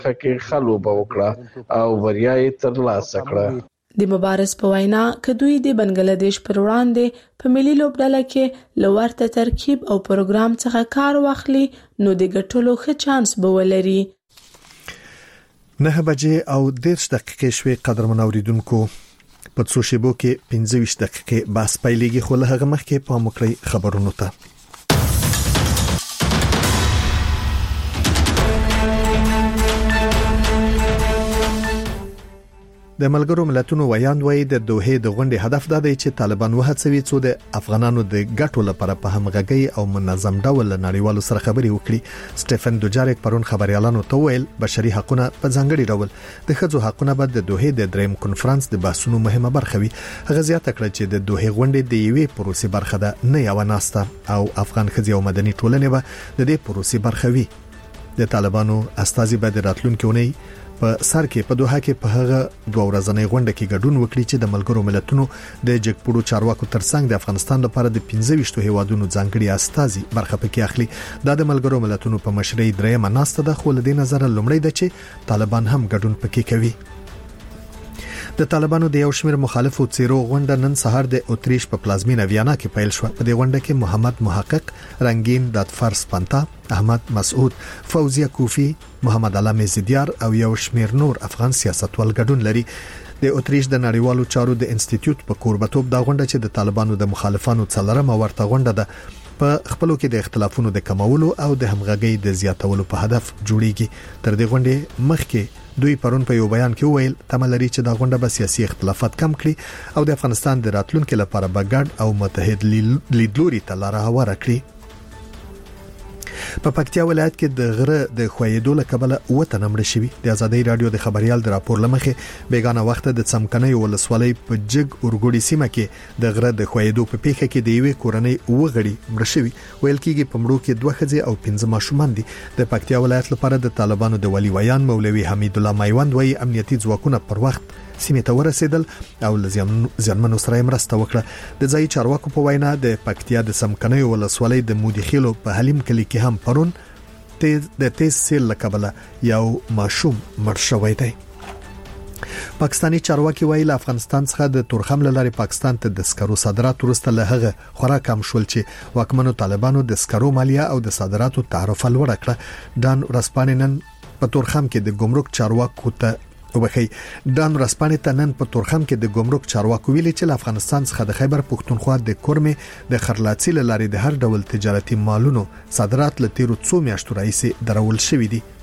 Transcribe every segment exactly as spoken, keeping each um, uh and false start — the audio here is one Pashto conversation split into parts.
کې خلوبه وکړه او بریا یې ترلاسه کړه. د مبارز په وینا کدوې د بنگلاديش پر وړاندې په ملي لوبډله کې لورته ترکیب او پروګرام څخه کار واخلي نو د ګټلو ښه چانس به ولري. نه بجې او دېرش دقیقې شوي قدرمن اوریدونکو په څو شیبو کې پنځه ویشت دقیقې بس پیلېږي خو له هغه مخکې په مکرې خبرونو ته. د ملګرو ملتونو ویاند وایي د دوحې د غونډې هدف دا دی چې طالبان وهڅوي څو د افغانانو د ګټو لپاره په همغږي او منظم ډول نړیوالو سره خبرې وکړي. سټيفن دوجاریک پرون خبريالانو ته ویل بشري حقوقونه په ځانګړي ډول د ښځو حقوقونه به د دوحې د دریم کنفرانس د بحثونو مهمه برخه وي. هغه زیاته کړه چې د دوحې غونډې د یوې پروسې برخه ده نه یو ناسته او افغان ښځې او مدني ټولنې به د دې پروسې برخه وي. د طالبانو استازي به د راتلونکي اونۍ په سر کې په دوحه کې په هغه دوه ورځنۍ غونډه کې ګډون وکړي چې د ملګرو ملتونو د جګپړو چارواکو ترڅنګ د افغانستان لپاره د پنځه ویشت هیوادونو ځانګړي استازي برخه پکې اخلي. دا د ملګرو ملتونو په مشرۍ درېمه ناسته ده خو له دې نظر لومړی ده چې طالبان هم ګډون پکې کوي. د طالبانو د یو شمېر مخالفو څیرو غونډه نن سهار د اوتریش په پلازمینه ویانا کې پیل شو. په دې غونډه کې محمد محقق، رنگین دادفرس پانتا، احمد مسعود، فوزیه کوفی، محمد علامه زیدیار او یو شمېر نور افغان سیاستوال ګډون لري. د اوتریش د نړیوالو چارو د انسټیټیوټ په کوربتوب دا غونډه چې د طالبانو د مخالفانو څلورمه ورته غونډه ده په خپلو کې د اختلافونو د کمولو او د همغږۍ د زیاتولو په هدف جوړیږي. تر دې غونډې مخکې دوی پرون په یو بیان کې ویل تملري چې دا غونډه به سیاسي اختلافات کم کړي او د افغانستان د راتلونکو لپاره به ګډ او متحد لیدلوري ته لار هواره کړي. په پکتیا ولایت کې د غره د خویدو له کبله وته نمړ شوی. د ازادي رادیو د خبريال د راپور لمخې بیگانه وخت د څمکنۍ ولسوالۍ په جګ اورګوډي سیمه کې د غره د خویدو په پیښه کې د یوې کورنۍ وغړي مړ شوی. ویل کېږي په مړو کې دوه ښځې او پنځه ماشومان دي. د پکتیا ولایت لپاره د طالبانو د ولی ویان مولوي حمید الله میوند وایي امنیتي ځواکونه پر وخت سیمه ته ورسېدل او لزیانمنو سره مرسته وکړه. د ځای چارواکو په وینا د پکتیا د سمکنۍ ولسوالۍ د مودیخیلو په حلیم کلی کې هم پرون د تیز سیل لکبله یو ماشوم مړ شوی دی. پاکستانی چارواکي وایي له افغانستان څخه د تورخم لارې پاکستان ته د سکرو صادرات ورسته له هغه خورا کم شول چې واکمنو طالبانو د سکرو مالیه او د صادراتو تعرفه لوړه کړه. ډان رسپانینن په تورخم کې د ګمرک چارواکو ته وبخي دان رسپانې ته نن په تورخم کې د ګمرک چارواکو ویلي چې افغانستان څخه د خیبر پښتونخوا د کورمې د خرلاڅي لارې د هر ډول تجارتي مالونو صادرات له تیرو څو میاشتو راځي درول شوې دي.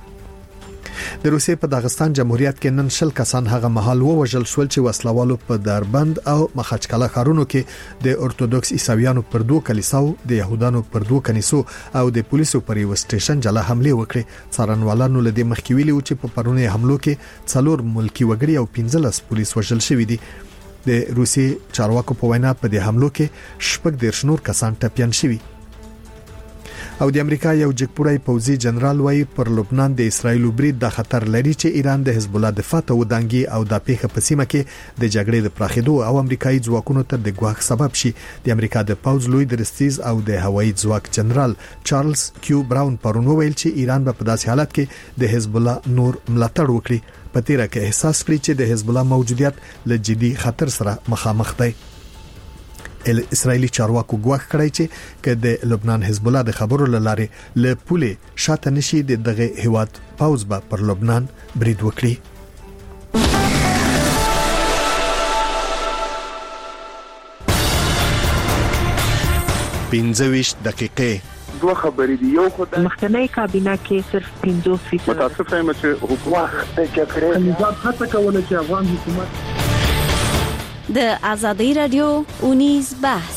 د روسیې په داغستان جمهوریت کې نن شل کسان هغه مهال ووژل شول چې وسلوالو په دربند او مخچکله ښارونو کې د اورتودوکس عیسویانو پر دوه کلیساو، د يهودانو پر دوه کنيسو او د پولیسو پر یو سټیشن جلا حمله وکړه. څارنوالانو له دې مخکې ویلي چې په پرونی حملو کې څلور ملکی وګړي او پنځلس پولیس وژل شوي دي. د روسیې چارواکو په وینا په دې حملو کې شپږ دیرش نور کسان ټپيان شوي. او د امریکا یو جګپوړی پوځي جنرال وایي پر لبنان د اسرایل برید د خطر لري چې ایران د حزب الله دفاع ته ودانګي او د پیښه په سیمه کې د جګړې د پراخېدو او امریکایي ځواکونو ته د ګواښ سبب شي. د امریکا د پوځ لوی درستیز او د هوایي ځواک جنرال چارلز کیو براون پرون ویل چې ایران به په داسې حالت کې د حزب الله نور ملاتړ وکړي. په تیره کې احساس کړی چې د حزب الله موجودیت له جدي خطر سره مخامخ دی. اسرائیلی چارواکو ګواښ کړی چې که د لبنان حزب الله د خبرو لاره له پولې شاته نشي د دغه هیواد پاوز به پر لبنان برید وکړي. پنځه ویشت دقیقې دوه خبرې دي. یو خدای مخکنی کابینه کې صرف پنځوس فیصد متاسف یم چې حکومت د جګړې نظام هڅه کوله چې افغان حکومت د ازادي رادیو اونیز بحث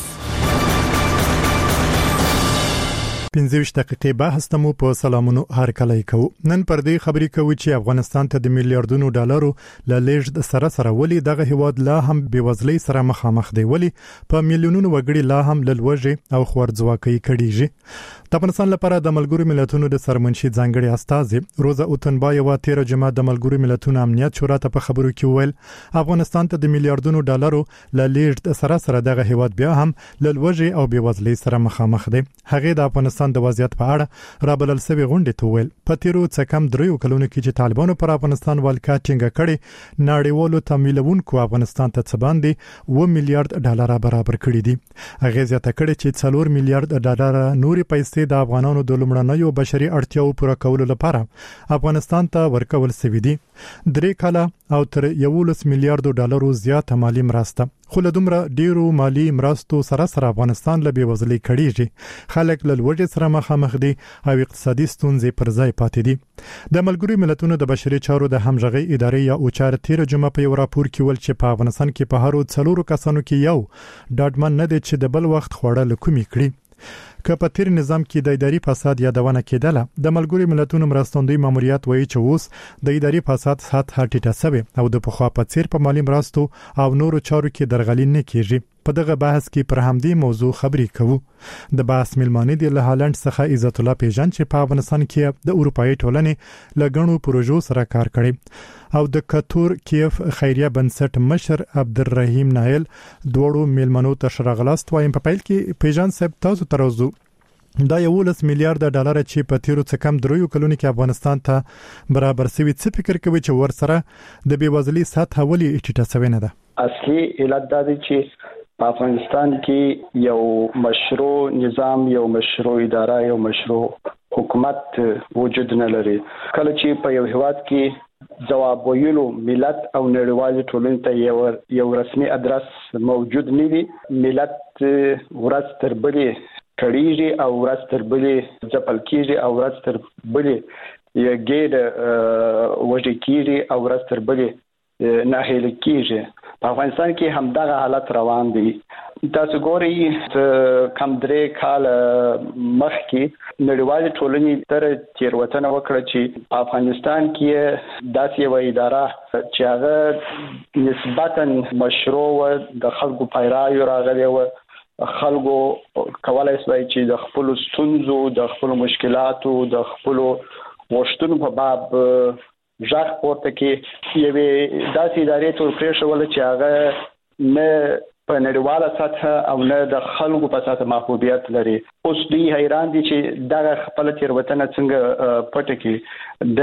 پنځه ویشت دقیقې بحث ته مو په سلامونو هر کله کوو. نن پر دې خبرې کوي چې افغانستان ته د میلیارډونو ډالرو له لیږد سره سره ولي دغه هیواد لا هم بېوزلۍ سره مخامخ دی، ولي په میلیونونو وګړي لا هم لږه او خورځواکۍ کړيږي. د افغانستان لپاره د ملګرو ملتونو د سرمنشي ځانګړي استاذ روزا اوتنبای و تیر جمعه د ملګرو ملتونو امنیت شورا ته په خبرو کې ویل افغانستان ته د میلیارډونو ډالرو له لیږد سره سره دغه هیواد بیا هم لږه او بېوزلۍ سره مخامخ دی. هغه د افغانستان افغانستان د وضعیت په اړه رابلل سوي غونډې ته ویل په تیرو څه کم دریو کلونو کې چې طالبانو پر افغانستان ولکا ټینګه کړي نړیوالو تمویلونکو افغانستان ته څه باندې و میلیارډ ډالر برابر کړي دي. هغه زیاته کړي چې څلور میلیارډ ډالر نوري پیسې د افغانانو د لومړنیو بشري اړتیاو پوره کولو لپاره افغانستان ته ورکول شوي دي. درې کاله او تر یولس میلیارډ ډالر زیات مالی مرسته خو له دومره ډیرو مالی مرستو سره سره افغانستان له بېوزلۍ کړيږي. خلک له لوږې سره مخامخ دي او اقتصادي ستونزې پر ځای پاتې دي. د ملګرو ملتونو د بشري چارو د همغږي ادارې یا اوچار تیر جمعه په یو راپور کې ول چې په افغانستان کې په هرو څلورو کسانو کې یو ډاډمن نه دي چې د بل وخت خوړل کومي کړي. که په تیر نظام کې د اداري فساد یادونه کېدله د ملګرو ملتونو مرستندوی ماموریت وایي چې اوس د اداري فساد سطح ټیټه شوی او د پخوا په څیر په مالی مرستو او نورو چارو کې درغلي نه کیږي. په دغه بحث کې پر همدې موضوع خبرې کوو. د بحث ملمانې د هالند څخه عزت الله پیژن چې په افغانستان کې د اروپאי ټولنې لګڼو پروژو سره کار کړي او د کتور کیف خیریه بنسټ مشر عبدالرحیم نایل دوړو ملمنو ته شرغلاست وایم. په پیل کې پیژن صاحب تاسو ترازو دا یولس میلیارډ ډالر چې په تیرو څه کم دریو کلونو کې افغانستان ته برابر شوی څه فکر کوي چې ورسره د بېوزلۍ سطح ولې ټیټه شوې نه ده؟ اصلي علت دا دی چې په افغانستان کې یو مشروع نظام، یو مشروع اداره، یو مشروع حکومت وجود نه لري. کله چې په یو هیواد کې ځواب ویلو ملت او نړیوال ټولنې ته یو یو رسمي ادرس موجود نه وي، ملت ورځ تر بلې کړيږي او ورځ تر بلې ځپل کیږي او ورځ تر بلې یګید وږي کیږي او ورځ تر بلې ناهیل کیږي. په افغانستان کې همدغه حالت روان دی. تاسو ګورئ کم درې کال مخکې نړیوال ټولنې تر تیروتنه وکړه چې په افغانستان کې داسې یو اداره چې هغه نسبتاً مشروع و، د خلکو پیرایو راغلی و، خلکو کولای شي چې د خپل ستونزو، د خپل مشکلاتو، د خپل غوښتنو په باب ځاګ پورته کې یوه داسې ادارې تور پرېښول چې هغه نه په نړیواله سطح او نه د خلکو په سطح محبوبیت لري. اوس دوی حیران دي چې دغه خپل تیروتنه څنګه پټه کړي.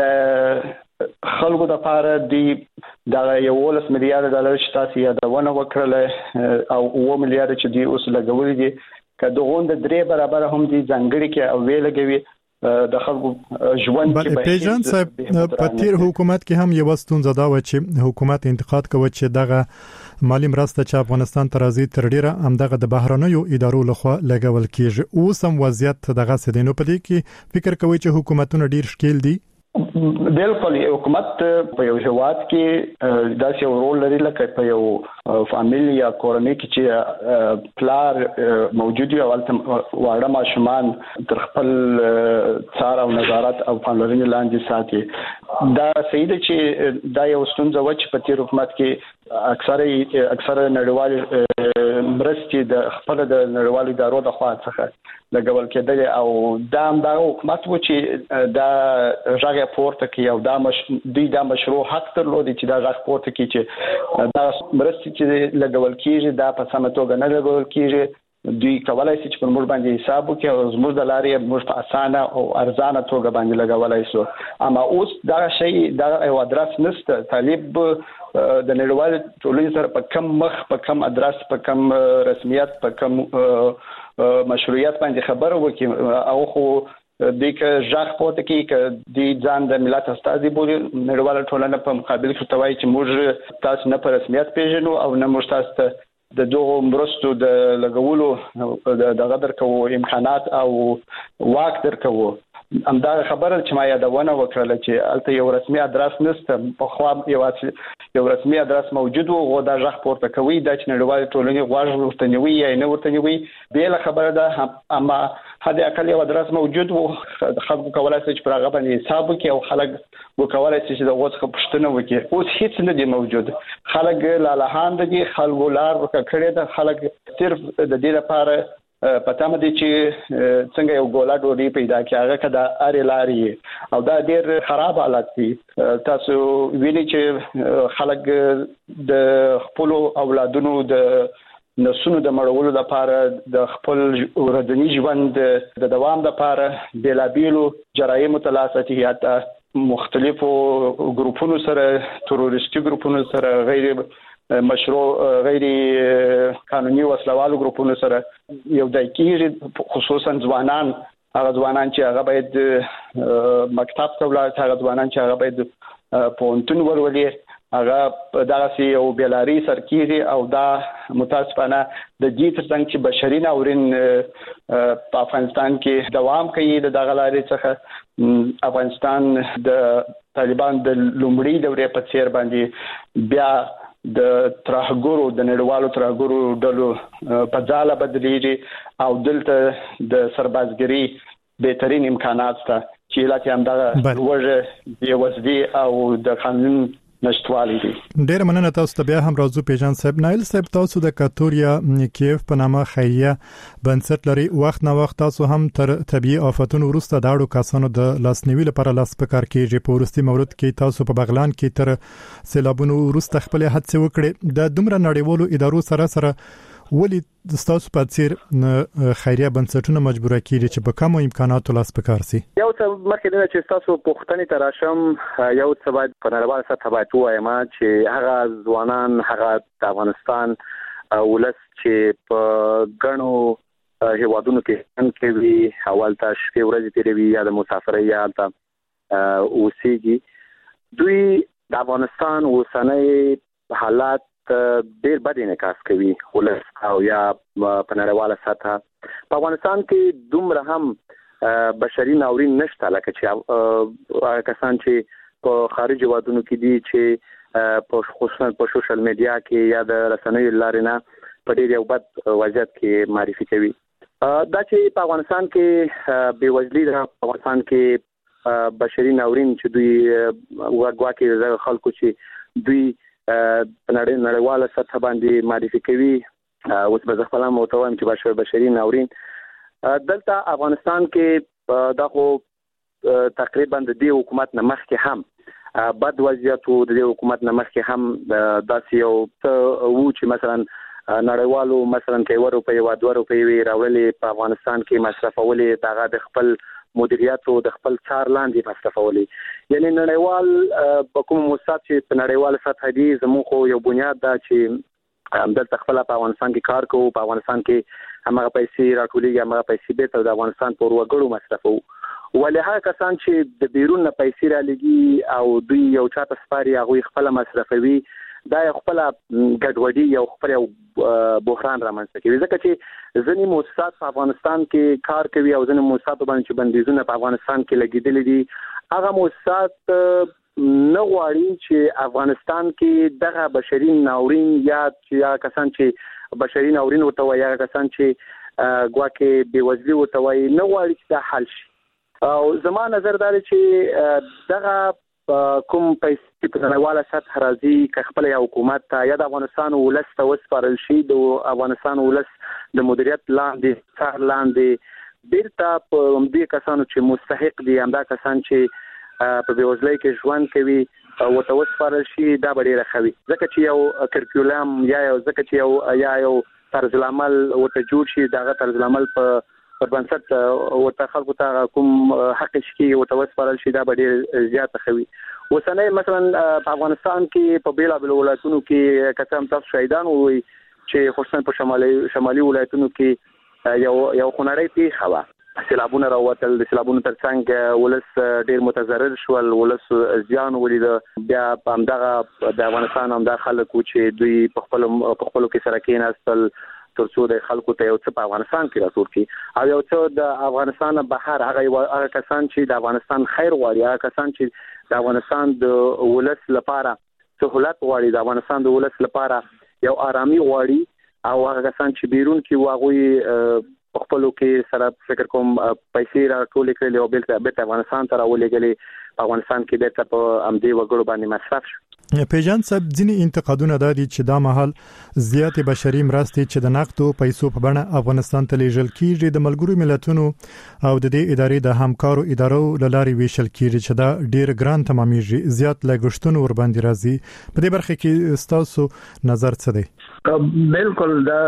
د خلکو د لپاره دی د یولس میلیارډ ډالر چې تاسو یادونه وکړله او اوه میلیارډ چې دی اوس لګولې دي که دغه د درې برابر هم دي ځانګړي کې او ویل لګوي د خلکو ژوند کې به پیژن صاحب په تیر حکومت کې هم یو ستونزه دا و چې حکومت انتقاد کوي چې دغه مالی مرسته چې افغانستان ته راځي تر ډیره همدغه د بهرنیو ادارو لخوا لګول کیږي. اوس هم وضعیت دغه سدینو په دې کې فکر کوي چې حکومتونه ډیر شکیل دي. بالکل حکومت په یو هیواد کې داسې یو رول لري لکه په یو فامیل یا کورنۍ کې چې پلار موجود وي او واړه ماشومان تر خپل څار او نظارت او پاملرنې لاندې ساتي. دا صحیح ده چې دا یو ستونزه و چې په تیر حکومت کې اکثره اکثره نړیوال مرستې د خپل د نړیوالو ادارو د خوا څخه لګول کېدل او دا هم دا حکومت و چې دا ژغه پورته کې او دا مش دوی دا مشروع حق درلودي چې دا ژغه پورته کې چې دا مرستې چې لګول کېږي دا په سمه توګه نه لګول کېږي. دوی کولای شي چې په موږ باندې حساب وکړي او زموږ د لارې موږ په اسانه او ارزانه توګه باندې لګولای شو. اما اوس دا شی دا یو ادرس نشته. طالب د نړیوال ټولنې سره په کم مخ، په کم ادرس، په کم رسمیت، په کم مشروعیت باندې خبره وکړي او خو د ژغ پورته کې ک د ځان د ملت استازي بولي نړیوال ټولنه په مقابل کې توای چې موږ تاسو نه په رسمیت پیژنو او نه موږ تاسو ته د دوه مرستو د لګولو د غدر کوو امکانات او واک درکوو. همدا خبره چې ما یادونه وکړه چې البته یو رسمي ادرس نشته، په خوا یو یو رسمي ادرس موجود وو او دا ژغ پورته کوي د نړیوال ټولنې غواړي ورته نیوي یا نه ورته نیوي به له خبره ده. اما هدا اقل یو ادرس موجود وو، خلکو کولای شي چې پر هغه باندې حساب وکړي او خلک وکولای شي چې د غوڅ پښتنه وکړي. اوس هیڅ نه دی موجود. خلک لاله دي، خلکو لار وکړي ده، خلک صرف د دې لپاره پته مده چې څنګه یو ګولا ډوډۍ پیدا کړي هغه کدا اری لاري او دا ډیر خراب حالت دي. تاسو وینئ چې خلک د خپل اولادونو د نسونو د مړولو لپاره د خپل ورځنی ژوند د دوام لپاره بېلابېلو جرایم تلاساتي یا مختلفو ګروپونو سره تروریستي ګروپونو سره غیر مشروع غیر قانوني وسلوالو ګروپونو سره یو د کیږي خصوصا ځوانان هغه ځوانان چې هغه باید مکتب ته ولاړ هغه ځوانان چې هغه باید پونتون ولولي هغه دغه یو بیلاری سرکیږي او دا متاسفانه د دې ترڅنګ چې بشري ناورین په افغانستان کې دوام کوي د دغه لارې څخه افغانستان د طالبان د لومړي دورې په څیر باندې بیا د ترهګرو د نړیوالو ترهګرو ډلو په ځاله بدلیږي او دلته د سربازګری بهترین امکانات شته چې لاته هم دا وجه دی وسدي او د قانون نشټوالي دي. ډیر مننه تاسو ته بیا هم راځو پیژن صاحب. نایل صاحب تاسو د کاتوریا کیف په نامه خیریه بنسټ لري. وخت نه وخت تاسو هم تر طبيعي آفتونو وروسته داړو کسانو د لاسنیوي لپاره لاس پکار کیږي. په ورستي مورد کې تاسو په بغلان کې تر سیلابونو وروسته خپل هڅه وکړي. د دومره نړیوالو ادارو سره سره ولی تاسو په څیر خیریه بنسټونه مجبور کیږي چې په کومو امکاناتو لاس پکار سي؟ یو څه مخکې نه چې تاسو پوښتنې تراشم یو څه باید په نړیواله سطح باندې وایم چې هغه ځوانان هغه د افغانستان ولس چې په غنو هیوادونو کې ان کې وی حواله ته شپې ورځې تیروي یا د مسافرۍ یا د اوسېږي دوی د افغانستان اوسنۍ حالات ډېر بد انعکاس کوي ولس او یا په نړیواله سطح. په افغانستان کې دومره هم بشري ناورین نشته لکه چې کسان چې په خارج هیوادونو کې دي چې په خصوصا په سوشل میډیا کې یا د رسنیو لارې نه په ډېر یو بد وضعیت کې معرفي کوي. دا چې په افغانستان کې بېوزلي ده، په افغانستان کې بشري ناورین چې دوی وګواکي د خلکو چې دوی په نړیواله سطح باندې معرفي کوي. اوس به خپل موتوام چې بشري ناورین دلته افغانستان کې دا خو تقریبا د دې حکومت نه مخکې هم بد وضعیت او د دې حکومت نه مخکې هم داسې یو څه وو چې مثلا نړیوالو مثلا کې ورو په یو دوه روپۍ راولې په افغانستان کې مصرفولې دغه د خپل مدیریت او د خپل څار لاندې مصرفولې. یعنی نړیوال په کوم موسسات چې په نړیواله سطح دي زموږ خو یو بنیاد دا چې دلته خپل په افغانستان کې کار کوو، په افغانستان کې هغه پیسې راټولېږي، هغه پیسې به د افغانستان په وګړو مصرفو. ولې هغه کسان چې د بیرون نه پیسې را لګي او دوی یو چاته سپاري هغه خپل مصرفوي، دا خپل ګډوډي یو خپل یو بحران رامنځته کوي. ځکه چې ځینې مؤسسات په افغانستان کې کار کوي او ځینې مؤسسات باندې چې بندیزونه په افغانستان کې لګیدل دي، هغه مؤسسات نه غواړي چې افغانستان کې دغه بشري ناورین یا چې کسان چې بشري ناورین ورته وایي، هغه کسان چې ګواکې بېوزلي ورته وایي، نه غواړي چې دا حل شي. او زما نظر دا دی چې دغه کوم پیسې په نړیواله سطح راځي که خپل یو حکومت ته یا د افغانستان ولس ته وسپارل شي، د افغانستان ولس د مدیریت لاندې څار لاندې بیرته په همدې کسانو چې مستحق دي، همدا کسان چې په بېوزلۍ کې ژوند کوي ورته وسپارل شي، دا به ډېره ښه وي. ځکه چې یو کرکولم یا یو ځکه چې یو یا یو طرز العمل ورته جوړ شي، دغه طرز العمل په پر بنسټ ورته خلکو ته کوم حق شي ورته وسپارل شي، دا به ډېر زیاته ښه وي. اوسنۍ مثلا په افغانستان کې په بیلابیلو ولایتونو کې که څه هم تاسو شهیدان ووایي چې خصوصا په شمالي شمالي ولایتونو کې یو یو خونړۍ پیښه وه، سیلابونه راوتل، د سیلابونو ترڅنګ ولس ډېر متضرر شول، ولس زیان ولیده. بیا په همدغه د افغانستان همدا خلک وو چې دوی په خپلو په خپلو کې سره کېناستل ترڅو د خلکو ته یو څه په افغانستان کې راټول کړي او یو څه د افغانستان بهر هغه هغه کسان چې د افغانستان خیر غواړي، هغه کسان چې د افغانستان د ولس لپاره سہولت غواړي، د افغانستان د ولس لپاره یو آرامي غواړي، او هغه کسان چې بیرون کې واغوي په خپلو کې سره فکر کوم پیسې راټول کړي او بیرته افغانستان ته راولېږلي، په افغانستان کې بیرته په امدې وګړو باندې مصرف شي. پیجان صاحب ځینې انتقادونه دا دي چې دا مهال زیاتې بشري مرستې چې د نقدو پیسو په بڼه افغانستان ته لیږل کیږي د ملګرو ملتونو او د دې ادارې د همکارو ادارو لاري ویشل کیږي چې دا ډیر ګران تمامېږي زیات لګښتونه ور باندې راځي په دې برخه کې ستاسو نظر څه دی؟ بالکل دا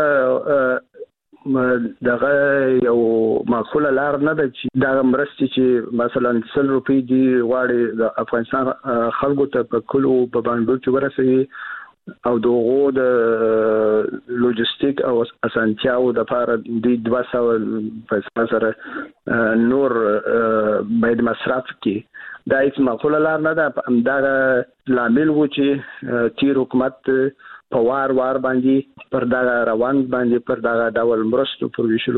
دغه یو معقوله لار نه ده چې دا مرستې چې مثلا سل روپۍ دی غواړي د افغانستان خلکو ته په کلو په باندې چې ورسوي او دغه د لوجستیک او اسانتیاو د لپاره د دوه سوه پیسې سره نور باید مصرف کی دا هیڅ معقوله لار نه ده. دا لامل و چې تیر حکومت په وار وار باندې پر دا روان باندې پر دا ډول مرستو پر ویشلو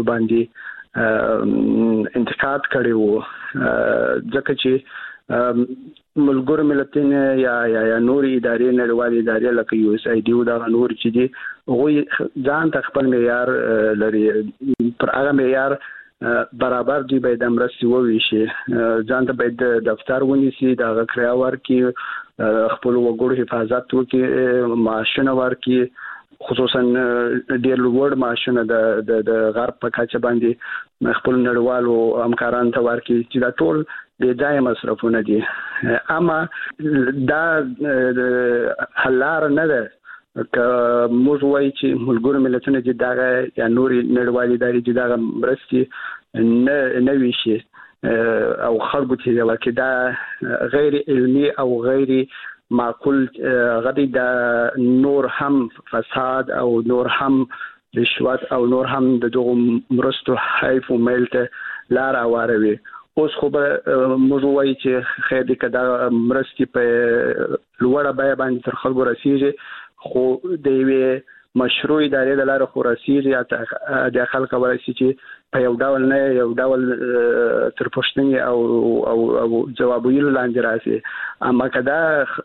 باندې انتقاد کړی وو ځکه چې ملګرو ملتونه یا یا نور ادارې نړیوالې ادارې لکه یو اس ای ډي او دا نور چې دي هغه ځان ته خپل معیار لري پر هغه معیار برابر دی باید امرستي وویشي ځان ته باید دفتر ونیسي دا غکریا ورکی خپل وګړو حفاظت وکړي معاشونه ورکی خصوصا ډیر لوړ معاشونه د د غرب په کچه باندې خپل نړیوالو همکارانو ته ورکی چې دا ټول د ځای مصرفونه دي اما دا حلار نه ده که موږ وایي چې ملګرو ملتونه چې دا یا نور نړیوالې ادارې چې دا مرستې نه نه ویشي او خلکو ته ورکړي دا غیر علمي او غیر معقول غدي دا نور هم فساد او نور هم رشوت او نور هم د دغه مرستو حیف او ملته لار اوروي. اوس خو به موږ وایي چې خیر دې کدا مرستې په لوړه بیه باندې تر خلکو رسیږي خو د یوې مشروع ادارې د لارې خو رسیږي د خلکو ورسي چې په یو ډول نه یو ډول تر پښتنې او او او جواب ویلو لاندې راځي اما کدا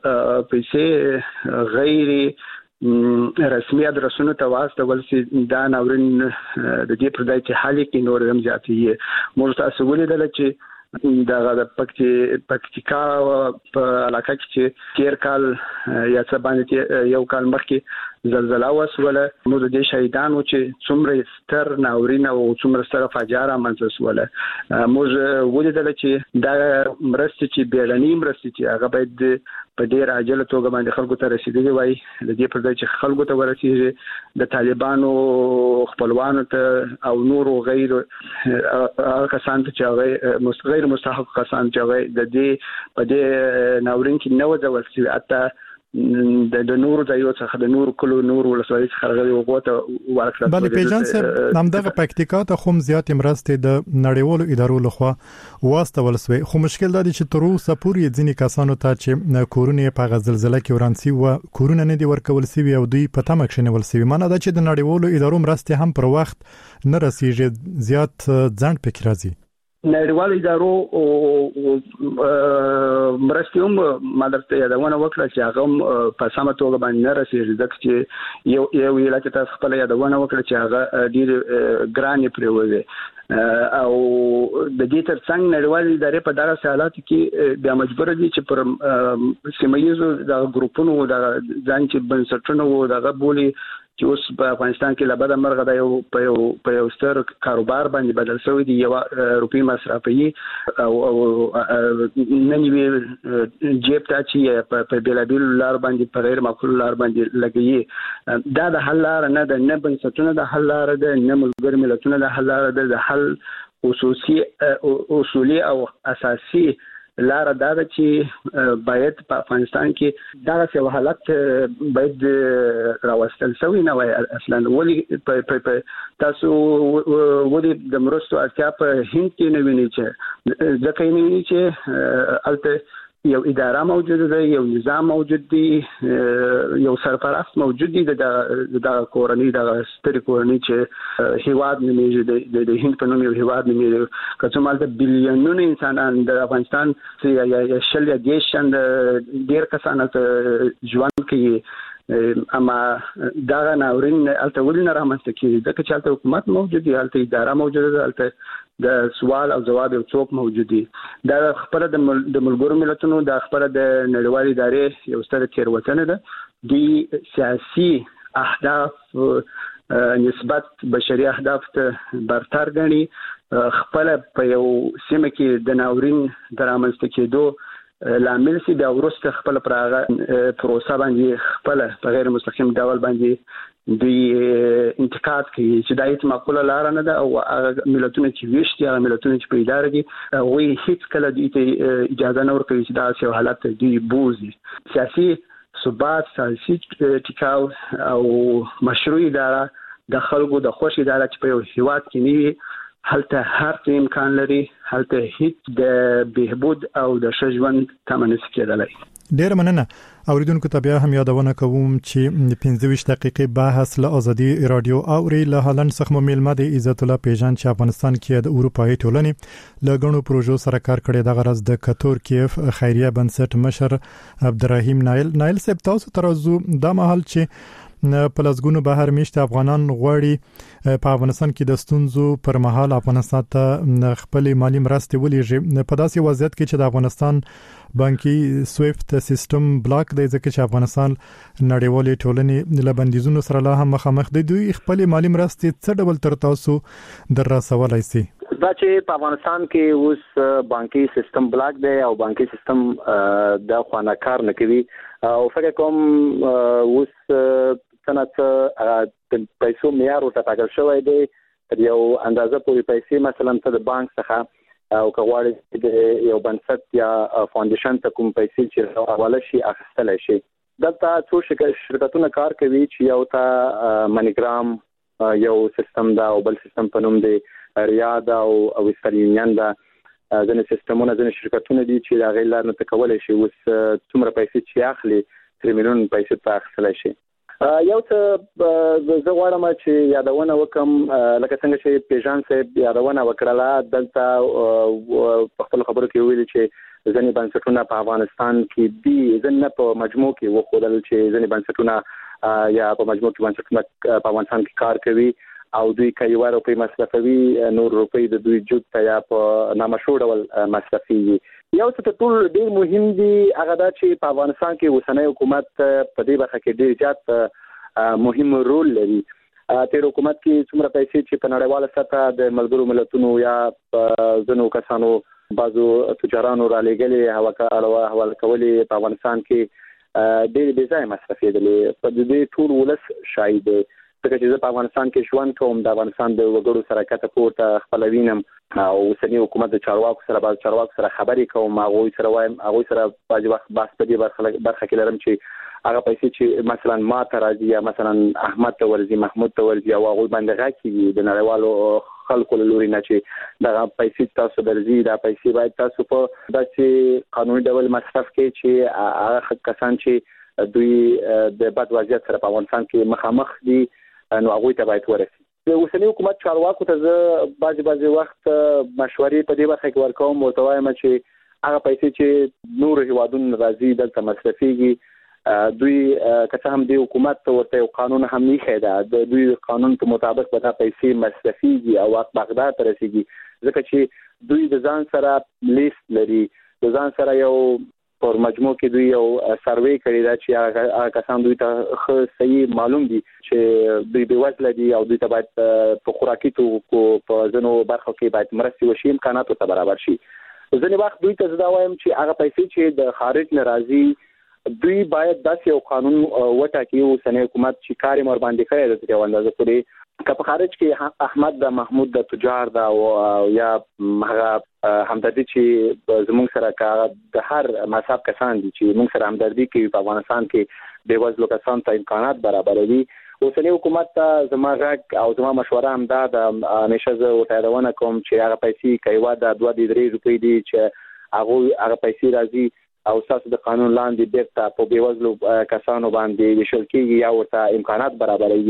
پیسې غیر رسمي ادرسونو ته واستول سي دا ناورین د دې پر ځای چې حالي کې نور هم زیاتې موږ تاسو ولیدل چې دا د پکتیکا په علاقه کې چې تیر کال یا څه باندې یو کال مخکې زلزلہ وسوله نو د دې شهیدانو چې څومره ستر ناورین او څومره ستر فاجعه رامنځته شوله موږ ولیدل چې دا مرستې چې بیړنۍ مرستې چې هغه باید په ډیر عاجله توګه باندې خلکو ته رسیدلي وای د دې پر ځای چې خلکو ته ورسیږي د طالبانو خپلوانو ته او نور غیر کسان چې هغه غیر مستحق کسان چې هغه د دې په دې ناورین کې نو ځول شي اته د د نور ځایو څخه د نور کلو نور ولسوالۍ څخه غوي وغوته ورکړه. بلې پیجان صاحب همدغه پکتیکا ته خوم زیات مرستې د نړیوالو ادارو لخوا واستول شوې خو مشکل دا دی چې تر اوسه پورې ځینې کسانو ته چې کورونه په غزلزله کې ورانسي او کورونه نه دی ورکول شوی او دوی په تمه کښنول شوی معنی دا چې د نړیوالو ادارو مرستې هم پر وخت نه رسیږي زیات ځند پکې راځي. نړیوال ادارو او مرستيوم مدرسه یادونه وکړه چې هغه په سمه توګه باندې نه رسیږي ځکه چې یو یو ویل چې تاسو خپل یادونه وکړه چې هغه ډیر ګرانې پریوځي او د دې ترڅنګ نړیوال ادارې په دغه حالات کې بیا مجبور دي چې پر سیمایي د ګروپونو د ځان چې بنسټونو دغه بولی چې اوس په افغانستان کې لبد مرغه د یو په یو په یو ستر کاروبار باندې بدل شوی دی یو روپی مصرفي او ننوي جیب ته چې په بلابل لار باندې په غیر معقول لار باندې لګي دا د حل لار نه د نه بنسټونه د حل لار ده نه ملګر ملتونه د حل لار ده د حل خصوصي اصولي او اساسي لار دا ده چې باید په افغانستان کې دا څه حالت باید راوستل شوی نه وای اصلا ولي په تاسو ولي د مرستو اړتیا په هند کې نه ویني چې ځکه نه ویني چې البته یو اداره موجوده ده یو نظام موجود دی یو سرپرست موجود دی د د کورنۍ د ستري کورنۍ چې هیواد نیمه د هند په نوم یو هیواد نیمه کڅومال د بلیونونو انسانان د افغانستان یا شل یا دیشن ډیر کسان ته ژوند کوي اما دا ناورین الته ولنه رامسته کیږي ځکه چې الته حکومت موجود دی، الته اداره موجوده ده، الته د سوال او جواب یو څوک موجود دی. دا خبره د ملګرو ملتونو د خبره د نړیوالې ادارې یو ستر تیروتنه ده. د سیاسي اهداف نسبت بشري اهداف ته برتر غني، خپل په یو سیمه کې د ناورین درامسته کېدو لامل سي د ورسته خپل پراغه پروسه باندې خپل په غیر مستقیم ډول باندې د انتقاد کوي چې دایت معقوله لار نه ده، او ملتونه چې ویشتي هغه ملتونه چې په اداره کې وایي هیڅ کله د اجازه نه ورکوي چې دا څه حالت دی بوزي. سیاسي ثبات، سیاسي ټیکاو او مشروع اداره د خلکو د خوش اداره چې په یو هیواد کې نیوي، هلته هر څه امکان لري، هلته هیڅ د بهبود او د ښه ژوند تمه نشي کېدلی. ډیر مننه. اوریدونکو ته بیا هم یادونه کوم چې پنځه ویشت دقیقې بحث له ازادي رادیو اوري له هالند څخه مو میلمه د عزت الله پیژان چې افغانستان کې د اروپאי ټولنې له غنو پروژو سره کار کړی د غرض د کتور کیف خیریه بنسټ مشر عبدالرحیم نایل نایل صاحب تاسو ترازو د مهال چې په لاسګونو بهر میشته افغانان غواړي په افغانستان کې د ستونزو پر مهال افغانستان ته خپل مالی مرستې ولېږي، په داسې وضعیت کې چې د افغانستان بانکي سویفت سیستم بلاک دی ځکه چې افغانستان نړیوالې ټولنې له بندیزونو سره لا هم مخامخ دي، دوی خپل مالی مرستې څه ډول تر تاسو در رسولای شي؟ دا چې په افغانستان کې اوس بانکي سیستم بلاک دی او بانکي سیستم د خوانه کار نه کوي، او فکر کوم اوس څنګه د پیسو معیار ورته ټاکل شوی دی، تر یو اندازه پورې پیسې مثلا ته د بانک څخه او کغواړي د یو بنسټ یا فاونډیشن ته کوم پیسې چې حواله شي اخیستل شي. دلته څو شرکتونه کار کوي چې یو ته منیګرام یو سیستم دا او بل سیستم په نوم دی ریاض او ویسترن یونین دا، ځینې سیستمونه ځینې شرکتونه دي چې د هغې لار نه تکولی شي اوس څومره پیسې چې اخلي تر میلیون پیسې ته اخیستلی شي. یو څه زه غواړم چې یادونه وکم لکه څنګه چې پیژان صاحب یادونه وکړله، دلته په خپل خبرو کې ویلي چې ځینې بنسټونه په افغانستان کې دي، ځینې په مجموع کې وښودل چې ځینې بنسټونه یا په مجموع کې بنسټونه په افغانستان کې کار کوي او دوی که یو روپۍ مصرفوي نور روپۍ د دوی جوت ته یا په نامشروع ډول مصرفېږي. یو څه ته ټول ډېر مهم دي هغه دا چې په افغانستان کې اوسنی حکومت په دې برخه کې ډېر زیات مهم رول لري. تیر حکومت کې څومره پیسې چې په نړیواله سطحه د ملګرو ملتونو یا ځینو کسانو بعضو تجارانو را لېږلې حواله کولې په افغانستان کې ډېرې بې ځایه مصرفېدلې، په دې ټول ولس شاهد دی. ځکه چې زه په افغانستان کې ژوند کوم، د افغانستان د وګړو سره کته پورته خپله وینم او اوسني حکومت د چارواکو سره بعض چارواکو سره خبرې کوم، هغوی سره وایم، هغوی سره بعضې وخت بحث په دې برخه کې لرم چې هغه پیسې چې مثلا ما ته راځي یا مثلا احمد ته ورځي، محمود ته ورځي او هغوی باندې غږ کېږي د نړیوالو خلکو له لوري نه چې دغه پیسې تاسو درځي، دا پیسې باید تاسو په داسې قانوني ډول مصرف کړئ چې هغه کسان چې دوی د بد وضعیت سره په افغانستان کې مخامخ دي نو هغوی ته باید ورسي. د اوسني حکومت چارواکو ته زه بعضې بعضې وخت مشورې په دې برخه کې ورکوم، ورته وایم چې هغه پیسې چې نورو هیوادونو راځي دلته مصرفېږي، دوی که څه هم دې حکومت ته ورته یو قانون هم ایښی ده، د دوی قانون په مطابق به دا پیسې مصرفېږي او بغداد ته رسېږي، ځکه چې دوی د ځان سره لیست لري، د ځان سره یو پر مجموع کې دوی یو سروې کړی دا چې هغه کسان دوی ته ښه صحیح معلوم دي چې دوی بې وزله دي او دوی ته باید په خوراکي توکو په ځینو برخو کې باید مرستې وشي، امکانات ورته برابر شي. ځینې وخت دوی ته زه دا وایم چې هغه پیسې چې د خارج نه راځي دوی باید داسې یو قانون وټاکي، اوسنی حکومت چې کار یې ورباندې کړی ده تر یو اندازه پورې، که په خارج کې احمد د محمود د تجار ده او یا هغه همدردي چې زموږ سره که د هر مذهب کسان دي چې موږ سره همدردي کوي په افغانستان کې بې وزلو کسانو ته امکانات برابروي. اوسنی حکومت ته زما غږ او زما مشوره همدا ده، همیشه زه ورته یادونه کوم چې هغه پیسې که یوه د دوه د درې روپۍ دي چې هغوی هغه پیسې راځي او ستاسو د قانون لاندې بیرته په بې وزلو کسانو باندې ویشل کېږي یا ورته امکانات برابروي.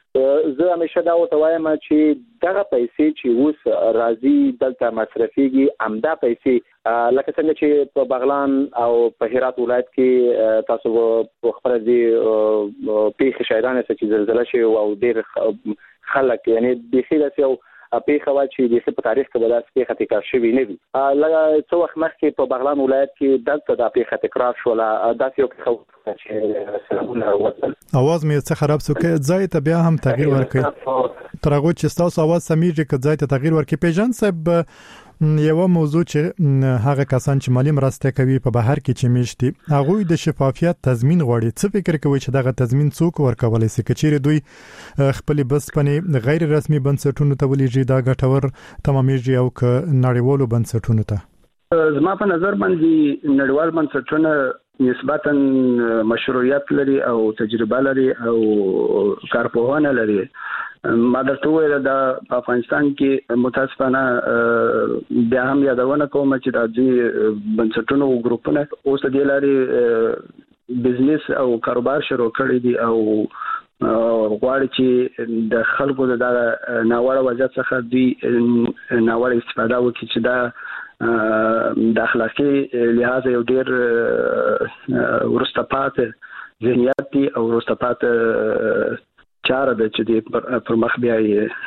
زه همیشه دا وتوایم چې دغه پیسې چې اوس راځي دلته مصرفيږي امدا پیسې لکه څنګه چې په بغلان او په هرات ولایت کې تاسو په خبره دي پیښه شایدانه چې زلزلہ شي او ډېر خلک یعنی د خیرت یو پیښه وا چې د په تاریخ کې بلاسته پیښه تکرار شوی نه وي لکه څو وخت مخکې په بغلان ولایت کې دلته د پیښه تکرار شو لا داسې یو خو چې اواز مې څه خراب سو کې ځای ته بیا هم تغییر ورکړي ترغه چې تاسو اواز سمېږي کې ځای ته تغییر ورکړي پیژن صاحب یو موضوع چې هغه کسان چې مالی مرسته کوي په بهر کې چې میشتي هغه د شفافیت تضمین غواړي څه فکر کوي چې دغه تضمین څوک ورکولای شي کچېره دوی خپل بس پنه غیر رسمي بنسټونو ته ولېږي دا غټور تمامېږي او ک نړیوالو بنسټونو ته زما په نظر باندې نړیوال بنسټونه نسبتاً مشروعیت لري او تجربه لري او کارپوهانه لري ما درته ویل د افغانستان کې متاسفانه بیا هم یادونه کوم چې د دې بنسټونو او ګروپونو اوس د لاري بزنس او کاروبار شروع کړی دي او غواړي چې د خلکو د ناوړه وضعیت څخه دی ناوړه استفاده وکړي چې دا د اخلاقي لحاظ یو ډیر ورسته پاتې ذهنیت دي او ورسته پاتې چاره د چې پر مخ بیا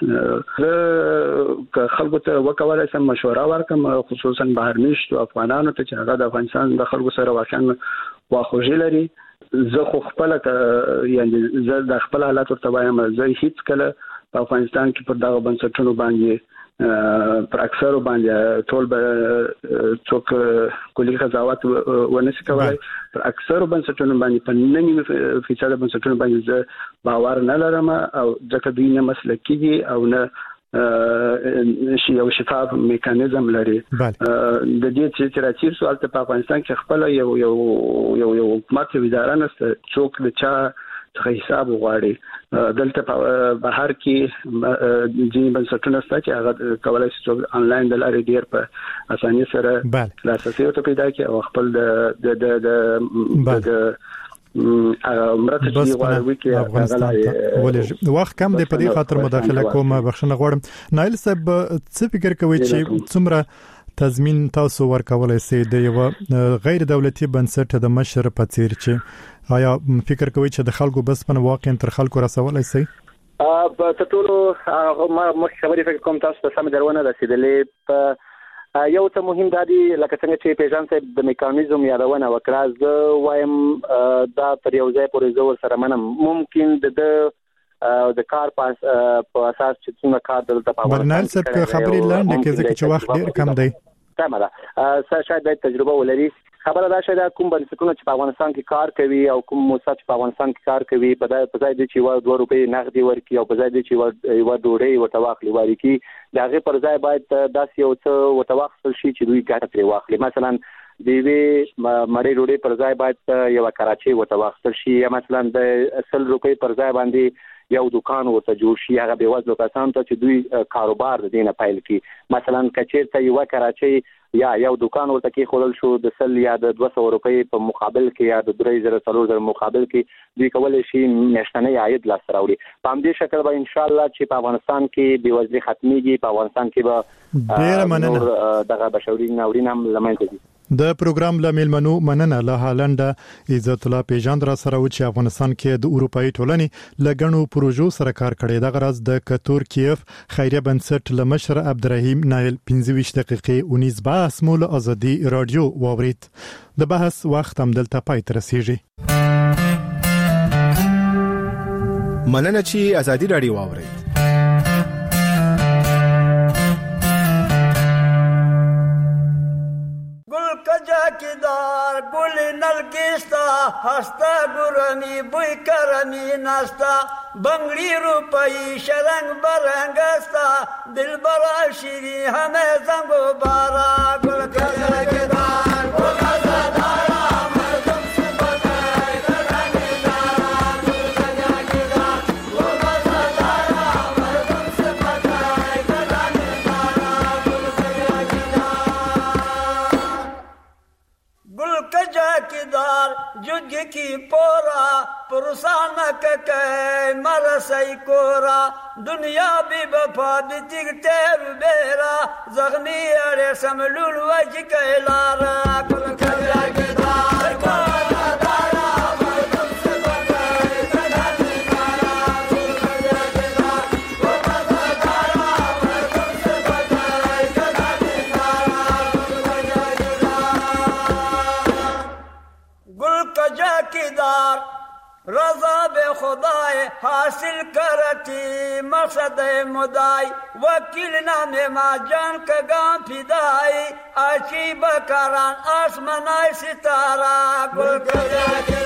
یې خلکو ته وکولای سم مشوره ورکم خصوصا بهرنیشت افغانانو ته چې هغه د افغانستان د خلکو سره واقعا واخوږي لري زه خو خپل یعنی زه د خپل حالت ورته وایم زه هیڅ کله په افغانستان کې پر دغه بنسټونو باندې پر اکثر باندې ټول به څوک کلی قضاوت ونشي کولای پر اکثر بنسټونو باندې په نننی فیصد بنسټونو باندې زه باور نه لرم او ځکه دوی نه مسلکي دي او نه شي یو شفاف میکانیزم لري د دې چې راځي سوال ته په افغانستان کې خپل یو یو یو یو حکومت اداره نشته څوک د چا څخه حساب وغواړي دلته په بهر کې ځینې بنسټونه شته چې هغه کولای شي چې انلاین د لارې ډیر په اسانۍ سره لاسرسي ورته پیدا کړي او خپل د د د د مرته چې غواړي کې ولې وخت کم دی په دې خاطر مداخله کوم بخښنه غواړم نایل صاحب څه فکر کوي چې څومره تضمین تاسو ورکولای شئ د یو غیر دولتي بنسټ د مشر په څیر چې آیا فکر کوي چې د خلکو بس په واقع تر خلکو رسولای شي په ټولو ما مخ خبرې فکر کوم تاسو ته سم درونه رسیدلې په یو څه مهم دادی لکه څنګه چې پیژن صاحب د میکانیزم یادونه وکړه زه وایم دا تر یو ځای پورې زور سره منم ممکن د د کار پاس په اساس چې څنګه کار دلته په برنال صاحب خبرې لاندې کې چې وخت ډیر کم دی تمام ده شاید د تجربه ولري خبره دا شاید کوم بنسټونه چې په افغانستان کې کار کوي او کوم موسسه چې په افغانستان کې کار کوي په ځای د چې و دوه روپۍ نغدي ورکړي او په ځای د چې و ډوډۍ ورته واخلي ورکړي دا غي پر ځای باید داسې یو څه ورته واخلي شي چې دوی ګټه ترې واخلي مثلا د وی مړې ډوډۍ پر ځای باید یو کراچي ورته واخلي شي یا مثلا د اصل روپۍ پر ځای باندې یو دکان ورته جوړ شي هغه به وځو کسان ته چې دوی کاروبار د دینه پایل کی مثلا کچېرته یو کراچي یا یو دکان ورته کې خولل شو د سل یا د دوه سوه روپۍ په مقابل کې یا د درې زره څلور زره مقابل کې دوی کولای شي میاشتنی عاید لاسته راوړي په همدې شکل به ان شاء الله چې په افغانستان کې بې وزلي ختميږي په افغانستان کې به ډیر مننه دغه بشوري ناورین هم لمنځه ځي د پروګرام ل میلمنو مننه له هالند عزت الله پیژاند را سره و چې افغانستان کې د اروپאי ټولنې لګڼو پروژو سره کار کړی د غرض د کتور کیف خیریه بنسټ لمشر عبدالرحیم نایل پنځه ویشت دقیقې اونیز بحث مول ازادي رادیو واورید د بحث وخت هم دلته پای تر رسیږي مننه چې ازادي رادیو واورید کجاکیدار گل نلکستا هستا گرمی بوی کرمی ناستا بنگلی روپایی شرنگ برنگستا دل برا شیری همه زنگ و بارا گل کجاکیدار گل ازادارا مردم سبتای درنگیدارا گل کجاکیدار گل ازادارا مردم سبتای درنگیدارا گل کجاکیدار گل کجاکیدار جوجه کی پو گورا پرسانک که مرسی کورا دنیا بی بفاد تیگتر بیرا زغنی اره سملول وجه که لارا کل کجا گدار کورا دارا مردم سے بکر تنانی کارا کل کجا گدار کورا دارا مردم سے بکر تنانی کارا کل کجا گدار گل کجا گدار رضا به خدای حاصل کرتی مقصد مدای وکیل نام ما جان کگام فدای آچی بکران آسمانای ستاره گل کجا